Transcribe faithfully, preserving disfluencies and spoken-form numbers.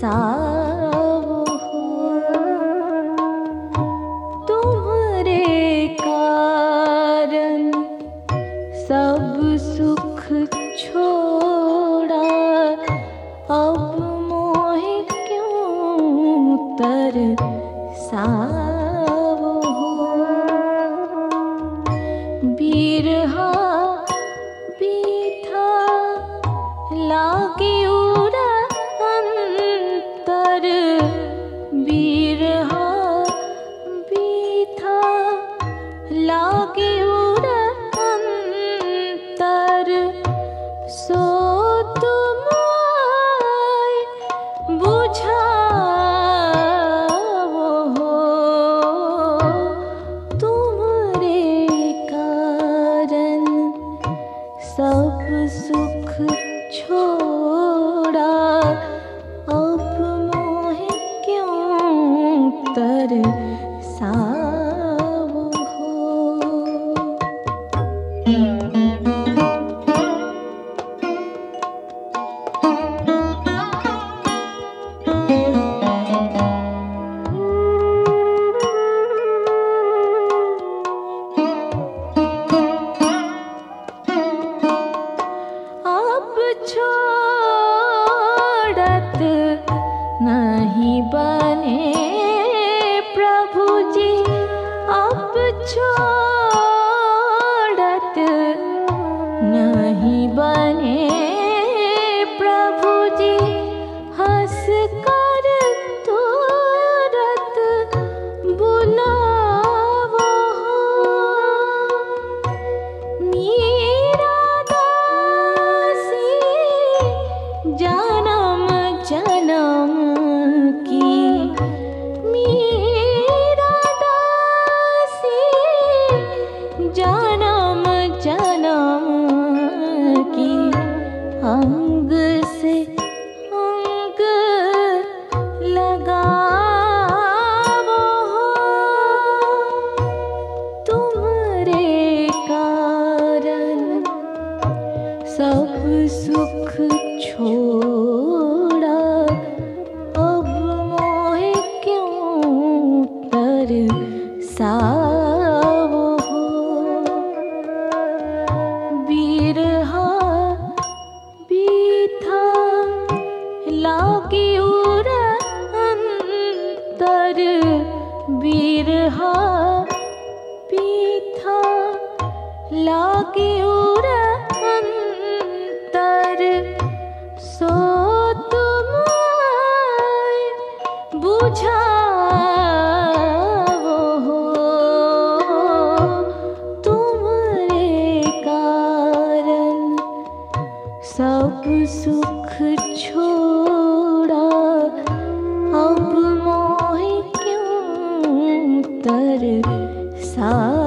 सावो तुम्हारे कारण सब सुख छोड़ा, अब मोहे क्यों तरसावो बिरहा बीथा लागे उरा अंतर, बिरहा बीथा लागे उरा अंतर, सो तुम आए बुझावो तुम्हारे कारण सब सुख छोड़ा, अब मोहे क्यों तरसावो अब छोड़त नहीं बने प्रभु जी, अब छोड़त नहीं बने प्रभु जी, हंस कर तुरत बुलावो मीरा दासी जन्म जन्म की, मीरा दासी जन्म जन्म की, अंग से अंग लगावो तुम्हारे कारण सब सुख छोड़ा, अब मोहे क्यों तरसावो बिरहा बीथा लागे उरा अंतर, बिरहा बीथा लागे उरा अंतर, सो तुम आए बुझावो तुम्हारे कारण सब सुख छोड़ा, अब मोहे क्यों तरसावो।